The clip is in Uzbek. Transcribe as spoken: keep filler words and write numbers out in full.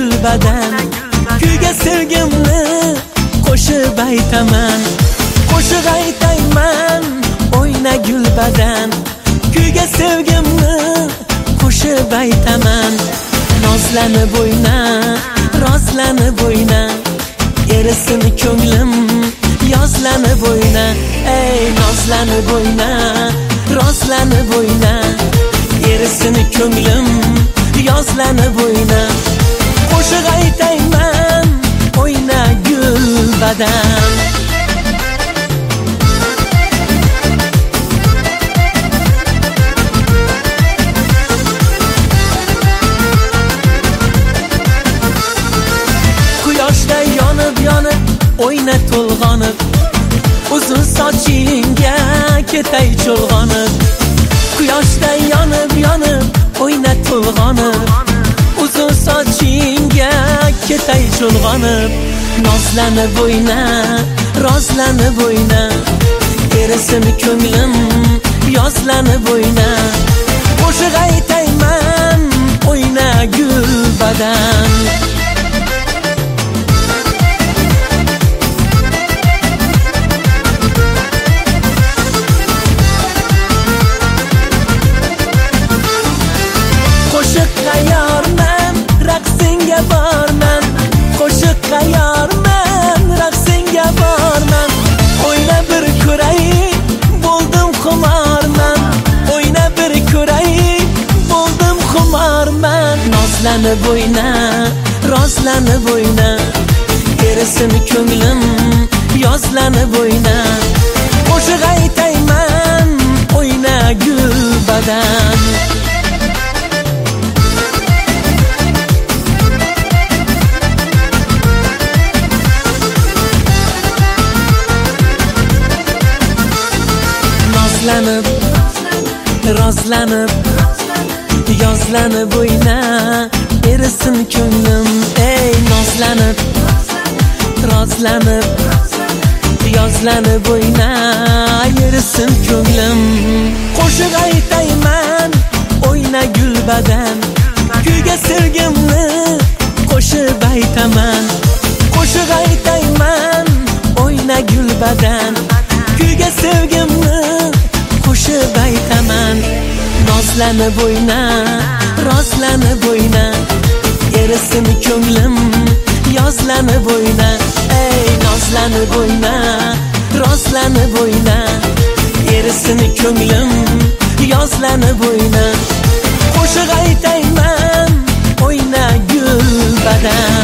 gul badan. Kuyga sevgimni qo'shib aytaman, qo'shiq aytayman, o'yna gul badan. Kuyga sevgimni qo'shib aytaman. Nozlanib o'yna, rozlanib o'yna, erisin ko'nglim yozlanib o'yna. Ey nozlanib o'yna, rozlanib o'yna, erisin ko'nglim yozlanib o'yna. Qo'shiq aytayman, o'yna gul badan. Quyoshda yonib yonib o'yna to'lg'onib, uzun sochingga ketay cho'lg'onib. Quyoshda yonib yonib o'yna to'lg'onib, uzun sochingga ketay cho'lg'onib. Nozlanib o'yna, rozlanib o'yna, erisin ko'nglim yozlanib o'yna. Qo'shiq aytayman, o'yna gul badan. Qo'shiq tayyorman, raqsinga borman. Qo'shiq tayyorman, raqsinga borman. O'yna bir ko'ray, bo'ldim xumorman. O'yna bir ko'ray, bo'ldim xumorman. Nozlanib o'yna, rozlanib o'yna, erisin ko'nglim yozlanib o'yna. Qo'shiq aytayman, o'yna gul badan. Nozlanib, rozlanib, yozlanib o'yna, erisin ko'nglim. Ey nozlanib, rozlanib, yozlanib o'yna, erisin ko'nglim. Qo'shiq aytayman, o'yna gul badan. Kuyga sevgimni qo'shib aytaman, qo'shiq aytayman, o'yna gul badan. Kuyga sevgimni qo'shib aytaman. Nozlanib o'yna, rozlanib o'yna, erisin ko'nglim yozlanib o'yna. Ey nozlanib o'yna, rozlanib o'yna, erisin ko'nglim yozlanib o'yna. Qo'shiq aytayman, o'yna gul badan.